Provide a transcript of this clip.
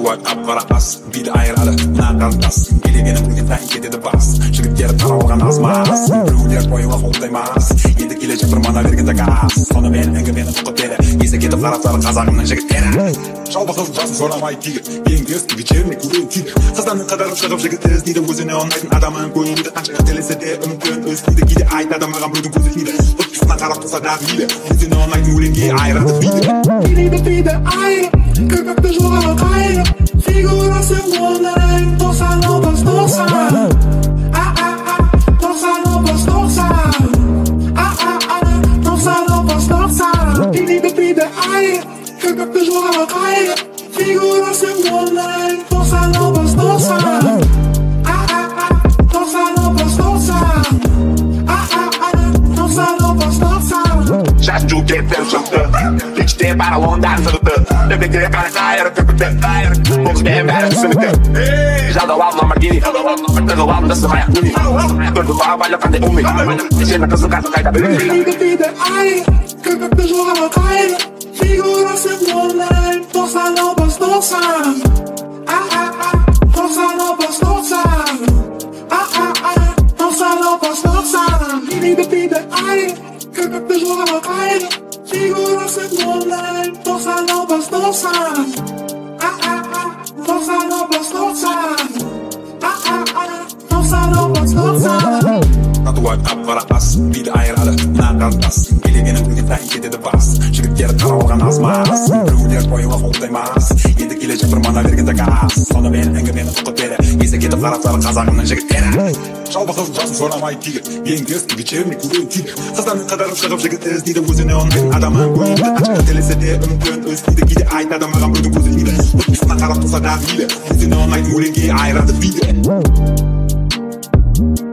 Татуай қап-қара ас, биді айырады мына қарындас. Елегенің күнгендайын кетеді бас, жігіттері таралған аз-маз. Біреулер бойыла қолдаймас, енді келе жатыр мана берген газ. Сонымен әңгімені ұқып бері, есі кетіп қараптары қазағымның жігіттері. Жалпы қыз жасын сорамай тиіп, ең кескі жеріне көрен тиіп. Қызданын қыдырып шығып жігіт іздейді, өзіне ұнайтын адамын көрмейді. Қанша қателесе де үмітін үзбейді, кейде айтады маған біреудің көзі тиді. Ұтқысына қарап тұрса да мейлі, өзіне ұнайтын өлеңге айырады биді. Биді айырып, көкөкті жоғары қайырып, фигурасы оңайын, 90-90. Биді айырып, көкөкті жоғары қайырып, фигурасы оңайын, 90-90. Шаш жүгеттен шықты, кеште бара ондан сырты. Бебекке қайырып көкөкті, боқспен бәрі түсінікті. Жалдауам Ламборгини, тығылам да сымаяқ күні. Көрді бағабайлы қандай умей, сені қызын қазы қайта білмей. Биді айырып, көкөкті жоғары қайырып, фигурасы оңайын, 90-90. Биді айырып, көкөкті жоғары қайырып, фигурасы оңайын, 90-90. Татуай қап-қара ас, биді айырады мына қарындас. Елегенің күнгендайын кетеді бас, жігіттері таралған аз-маз. Біреулер бойыла қолдаймас, енді келе жатыр мана берген газ. Сонымен әңгімені ұқып бері, есі кетіп қараптары қазағымның жігіттері. Жалпы қыз жасын сорамай тиіп, ең кескі жеріне көрен тиіп. Қызданын қыдырып шығып жігіт іздейді, өзіне ұнайтын адамын көрмейді. Қанша қателесе де үмітін үзбейді, кейде айтады маған біреудің көзі тиді. Ұтқысына қарап тұрса да мейлі, өзіне ұнайтын өлеңге айырады биді.